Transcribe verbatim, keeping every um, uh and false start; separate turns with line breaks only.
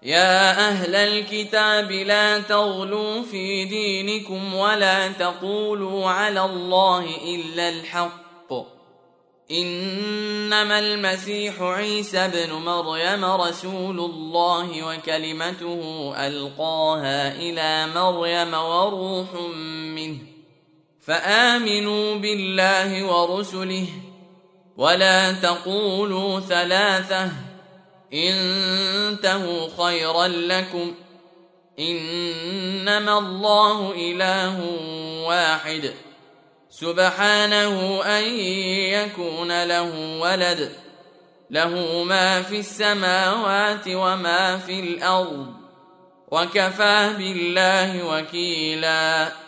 يا أهل الكتاب لا تغلوا في دينكم ولا تقولوا على الله إلا الحق، إنما المسيح عيسى ابن مريم رسول الله وكلمته ألقاها إلى مريم وروح منه، فآمنوا بالله ورسله ولا تقولوا ثلاثة، انتهوا خيرا لكم، إنما الله إله واحد سبحانه أن يكون له ولد، له ما في السماوات وما في الأرض، وكفى بالله وكيلا.